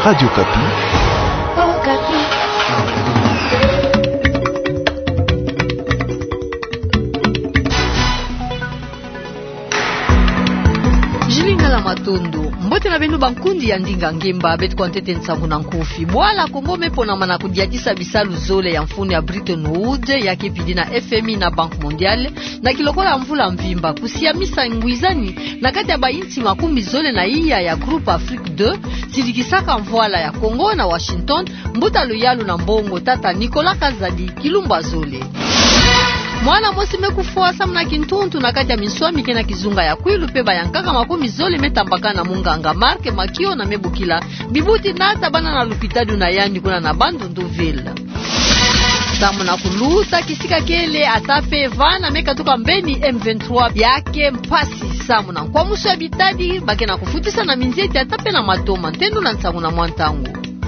Radio Kapi. Oh, Kapi. Jilingala Matondo mbote na benu bankundi ya ndinga ngemba betu kwa ntete nsangu na nkufi bwala Kongo mepona mana kudiatisa bisalu zole ya mfuni ya Bretton Woods ya kipidi na FMI na Banque Mondiale na kilokola mvula mvimba kusiamisa ngwizani na kati ya bainti makumi zole na iya ya Groupe Afrique 2 sidikisaka mvwala ya Kongo na Washington mbuta luyalu na mbongo tata Nicolas Kazadi kilumba zole. Mwana mosi mekufua samna kintuntu na kati ya miswami kena kizunga ya kwilu peba ya nkaka makumi zole metambaka na munganga Marke Makio na mebukila bibuti nata bana na lupitadu na yandi kuna na bandu nduvile. Samu na kuluta kisika kele atape vana meka tuka mbeni M23 yake mpasi samu na kwa musu ya bitadi bake na kufutisa na minzeti atape na matoma ntendo na nsangu na mwantangu.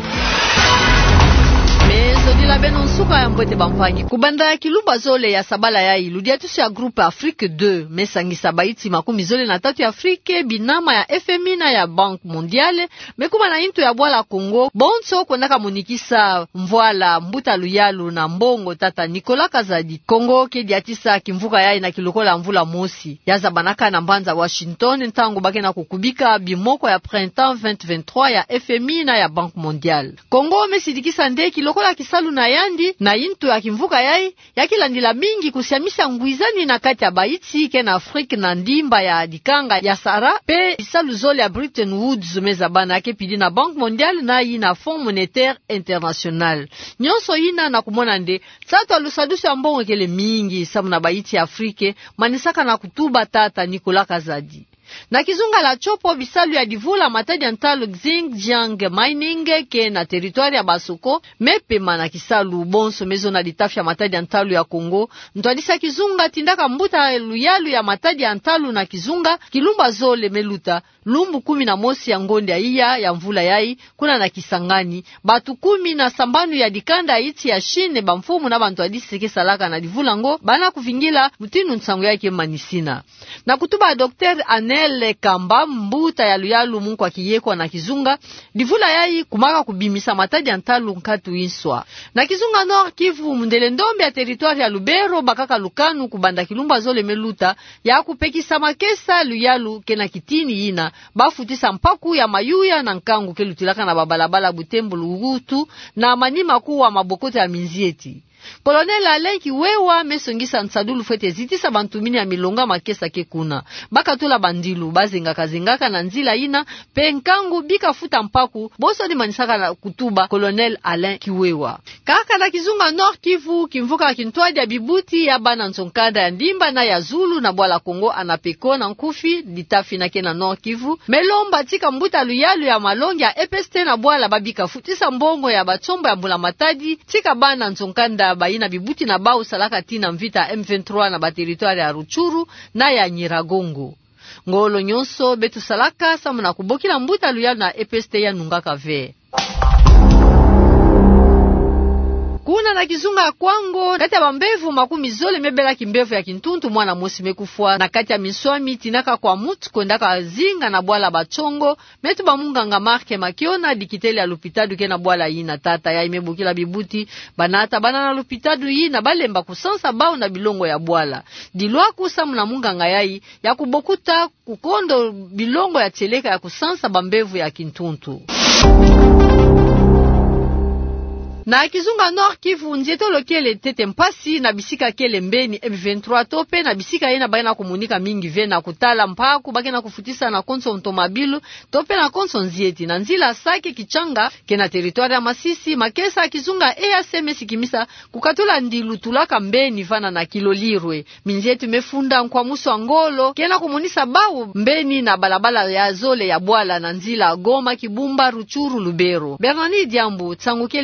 Zodila beno nsuka ya mbwete bampangi kubanda ya kilumba zole ya sabala ya iludia tusi ya Groupe Afrique 2 mesangi sabaiti makumi zole na tatu ya Afrique binama ya FMI na ya Banque Mondiale mekuma na into ya bwala Kongo bonso kwenaka munikisa mvwala mbuta luyalu na mbongo tata Nicolas Kazadi Kongo kediatisa kimvuka yai na kilokola mvula mosi yaza banaka na mbanza Washington ntango bake na kukubika bimoko ya printemps 2023 ya FMI na ya Banque Mondiale Kongo mesidikisa nde kilokola salu na yandi na into ya kimvuka yai yakilandila mingi kusiamisa ngwizani na kati ya baiti kena Afrique na ndimba ya dikanga ya Sahara pe salu zole ya Bretton Woods meza bana yake pidi na Banque Mondiale na ina Fonds Monétaire International nyonso ina na kumona nde tatu alusadusu ya mbongo kele mingi samu na baiti ya Afrique manisaka na kutuba tata Nicolas Kazadi. Na kizunga la chopo bisalu ya divula matadi antalo Xinjiang mining ke na territoire ya Basoko mepema na kisalu bonso mezo na litafya matadi antalo ya Kongo ntwadisa kizunga tindaka mbuta luyalu ya matadi antalo na kizunga kilumba zole meluta lumbu 11 ya ngonde ya iya ya mvula yai kuna na Kisangani batu 10 na sambanu ya dikanda iti ya shine bamfumu na bantu adiseke salaka na divula ngo bana kuvingila mutinu nsango yake manisina na kutuba Dr. Anel Kamba mbuta ya luyalu mungu akiyekwa na kizunga divula yai kumaka kubimisa matadi antalu nkatu inswa na kizunga Nord Kivu mundele ndombe ya territoire ya Lubero bakaka lukanu kubanda kilumba zole meluta ya kupekisa makesa luyalu kena kitini ina bafutisa mpaku ya mayuya na nkangu kelutilaka na babalabala Butembo Lugutu na manima kuwa mabokote ya minzieti. Colonel Alain Kiwewa mesongisa nsadulu fete zitisa bantumini ya milonga makesa kekuna. Baka tula bandilu, bazengaka na nzila ina, penkangu bika futa mpaku, boso ni manisaka na kutuba Colonel Alain Kiwewa. Kaka na kizunga Nord Kivu, kimvuka kintuadi ya bibuti ya bana nsonkada ya ndimba na ya Zulu na bwala Kongo anapeko na nkufi, ditafi na kena Nord Kivu. Melomba tika mbuta luyalu ya malongi ya EPST na bwala babika futisa mbongo ya batsombo ya mbula matadi, tika bana nsonkada baina bibuti na bao salaka tina mvita M23 na bateritoire ya Ruchuru na ya Nyiragongo. Ngolo nyonso betu salaka samu na kubokila mbuta luyalu na EPST ya nungaka ve. Kuna na kizunga ya Kwango kati ya bambevu makumi zole mebela kimbevu ya kintuntu mwana mosi mekufua na kati ya miswami tinaka kwa mutu kwendaka zinga na bwala bachongo metu bamunganga Marke Makiona dikiteli ya lupitadu kena bwala ina tata ya imebukila bibuti banata banana lupitadu ina balemba kusansa bao na bilongo ya bwala dilwa kusamu na munganga yai ya kubokuta kukondo bilongo ya teleka ya kusansa bambevu ya kintuntu. Na kizunga Nord Kivu njeto lokele tete mpasi na bisika kele mbeni M23 tope na bisika yena baina komunika mingi vena kutala mpaku bakena kufutisa na konso ntomabilu tope na konso nzieti na nzila sake kichanga kena territoire ya Masisi makesa kizunga EACM sikimisa kukatula ndilu tulaka mbeni vana na kilolirwe minjetu mefunda kwa muso angolo kena komunisa bau mbeni na balabala ya zole ya bwala na nzila Goma Kibumba Ruchuru Lubero. Bernard Diambu tsangu kele ya Bernard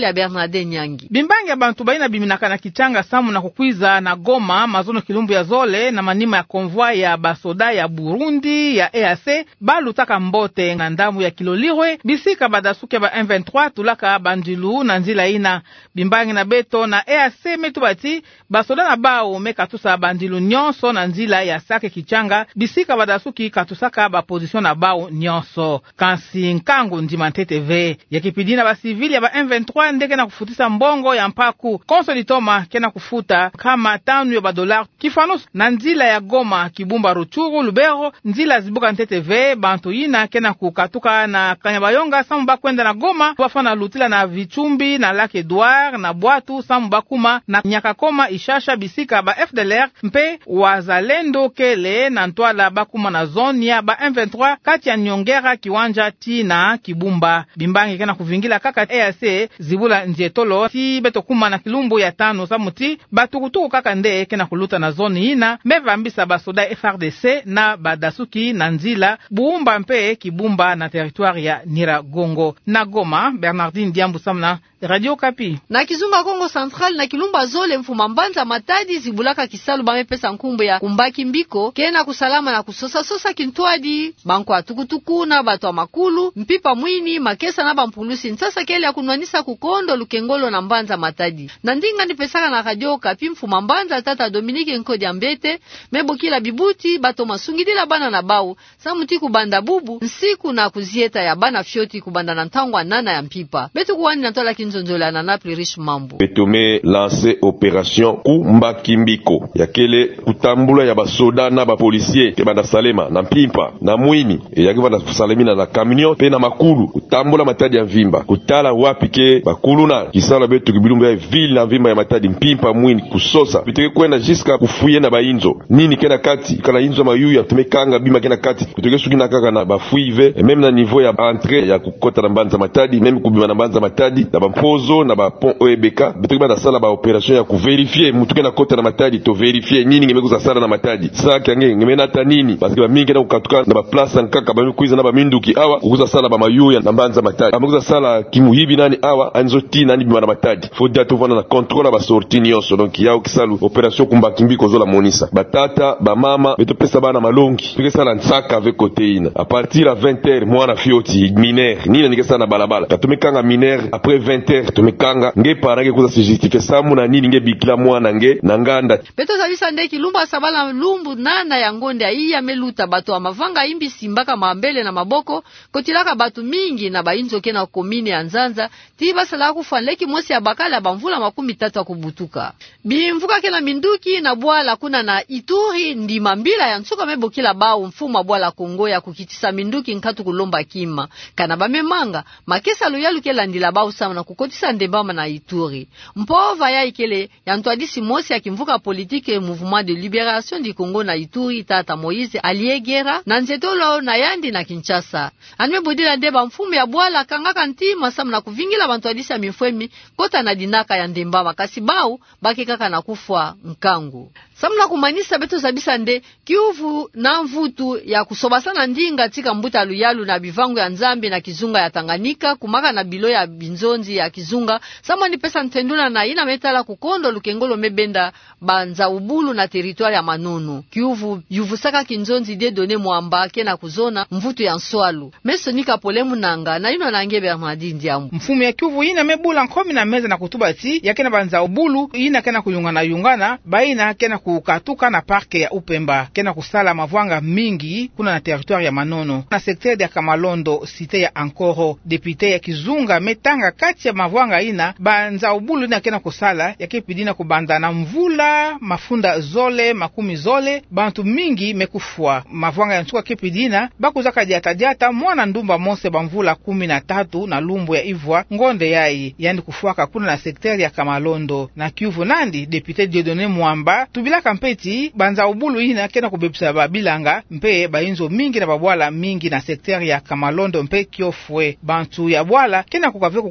Bernardin Nyangi. Bimbangi abantu baina biminaka na Kichanga samu na kukwiza na Goma mazono kilumbu ya Zole na manima ya konvoi ya basoda ya Burundi ya EAC balutaka mbote na ndamu ya Kilolirwe bisika badasuke ba M23 tulaka bandilu na nzila ina. Bimbangi na beto na EAC metubati basoda na bao mekatusa bandilu nyonso na nzila ya Sake Kichanga bisika badasuki katusaka ba position na bao nyonso. Kansi Nkangu Ndimante TV yakipidina ba civili ya ba M23 ndeke na kufutisa mbongo ya mpaku konsolitoma kena kufuta kama tanu ya $, kifano na nzila ya Goma Kibumba Ruchuru Lubero nzila zibuka NTTV bantu ina kena kukatuka na Kanyabayonga samu bakwenda na Goma wafana lutila na Vichumbi na Lac Edouard na Bwatu samu bakuma na Nyakakoma Ishasha bisika ba FDLR mpe wazalendo kele na Ntwala bakuma na zone ya ba M23 kati ya Nyongera Kiwanja Tina Kibumba. Bimbangi kena kuvingila kaka EAC zibula njetolo ti beto kuma na kilumbu ya tano samuti batukutuku kaka nde kena kuluta na zone ina mevambisa basoda FRDC na badasuki na nzila Buumba mpe Kibumba na territoire ya Niragongo. Na Goma Bernardin Diambu samna Radio Kapi. Na Kizunga Kongo Central na Kilumba Zole mfuma Mbanza Matadi zibulaka kisalu bamepesa nkumbu ya kumbaki mbiko kena kusalama na kusosa sosa kintwadi banko atukutuku na batu wa makulu mpipa mwini makesa na bampulusi nsasa kele ya kunwanisa kukondo Lukengolo na Mbanza Matadi. Na ndinga nipesaka na Radio Kapi mfuma Mbanza tata Dominique Nkodi Ambete mebo kila bibuti bato masungidila bana na bau samuti kubanda bubu nsiku na kuzieta ya bana fyoti kubanda na ntangwa nana ya mpipa betu kuwani natola kinzonzola na Napli Rich Mambu. Betume lance opération kumbaki mbiko ya kele kutambula ya basoda na bapolisier ke banda Salema na Mpimpa na Mwini yaki banda Salemina na Camion pe na makulu kutambula Matadi ya Mvimba kutala wapi ke bakulu na kisala betu kibilumbu ya ville na Mvimba ya Matadi Mpimpa Mwini kusosa biteke kwenda jiska kufuye na bainzo nini kena kati kana inzo mayu ya tumekanga bima kena kati kuteke suki na kaka na bafuive même na niveau ya entrée ya kukota na Mbanza Matadi même kubima na Mbanza Matadi na bampozo na ba pont OEBK biteke banda sala ba opération ya kuverifier mutuke na kota na Matadi to verifier nini ngemekuza sala na Matadi saka ngena ta nini parce que ba mingi na kukatuka na ba place nkaka ba kuiza na ba minduki awa kukuza sala ba mayu ya Mbanza Matadi amekuza sala kimuhibi nani awa anzoti nani bima na Matadi faut tout vana na contrôle ba sorti nyonso donc yao kisalu opération kumbaki mbiko zola monisa batata ba mama beto pesa bana malongi peke sala nsaka avec protéine à partir à 20h mwana fioti mineur nini nikesa na balabala tatumekanga mineur après 20h tumekanga nge parage kuza se justifier samu na nini nge bikila mwana nge na nganda beto zabisa ndeki lumba sabala lumbu nana ya ngonde ai ya meluta bato wa mavanga imbi simbaka mambele na maboko kotilaka batu mingi na bainzo kena komine ya Nzanza tiba sala kufanleki mosi ya bakala bamvula 13 kubutuka bimvuka kena minduki na bwala kuna na Ituri ndima mbila ya nsuka mebokila bao mfuma bwala Kongo ya kukitisa minduki nkatu kulomba kima kana bamemanga makesa loyalu kela ndila bao sama na kukotisa ndembama na Ituri mpova ya ikele ya ntwadisi mosi ya kimvuka politike mouvement de libération du Congo na Ituri tata Moïse Aliegera na nzetolo na Yandi na Kinshasa anmebudila ndeba mfumu ya bwala kangaka ntima sama na kuvingila bantwadisi ya mifwemi kota na dinaka ya ndembama kasi bao baki kaka na kufwa nkangu samna kumanisa beto zabisa nde Kiuvu na mvutu ya kusobasana ndinga tika mbuta luyalu na bivangu ya Nzambi na Kizunga ya Tanganyika kumaka na bilo ya Binzonzi ya Kizunga sama ni pesa ntenduna na ina metala kukondo Lukengolo mebenda banza ubulu na territoire ya Manunu Kiuvu yuvusaka Kinzonzi de done mwamba kena kuzona mvutu ya Nswalu mesonika polemu nanga na ino nange Bernardin Diambu mfumu ya Kiuvu ina mebula nkomi na meza na kutubati ya kena banza ubulu ina kena kuyungana baina kena kukatuka na parke ya Upemba kena kusala mavwanga mingi kuna na territoire ya Manono na secteur ya Kamalondo cité ya Ankoro député ya Kizunga metanga kati ya mavwanga ina banza ubulu ina kena kusala yakipidina kubanda na mvula mafunda zole makumi zole bantu mingi mekufwa mavwanga ya nsuka kipidina bakuzaka diata mwana ndumba mose bamvula 13 na lumbu ya Ivwa ngonde yai yani kufuaka kuna na secteur ya Kamalondo na Kiuvu nandi député Dieudonné Mwamba tubila kampeti banza ubulu ina kena kubebisa babilanga mpe bainzo mingi na babwala mingi na secteur ya Kamalondo mpe Kiofwe bantu ya bwala kena kukaveko kumwa na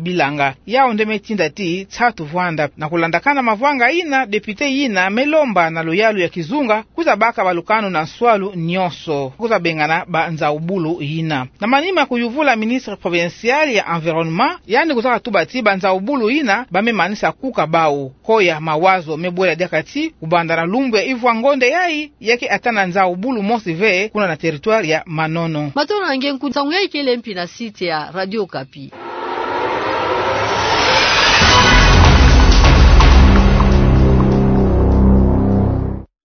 Bilanga yao ndemetinda ti tsatu vwanda na kulandakana mavwanga ina depute ina melomba na loyalu ya kizunga kuzabaka balukano na swalu nyonso kuzabengana ba nzaubulu ina na manima kuyuvula ministre provincial ya environnement yani kuzaka tubati ba nzaubulu ina bamemanisa kuka bao koya mawazo mebwela diakati kubanda na lumbu ya Ivwa Ngonde yai yake atana nzaubulu mosive kuna na territoire ya Manono matona ngenku sangai kele mpi na site ya Radio Kapi.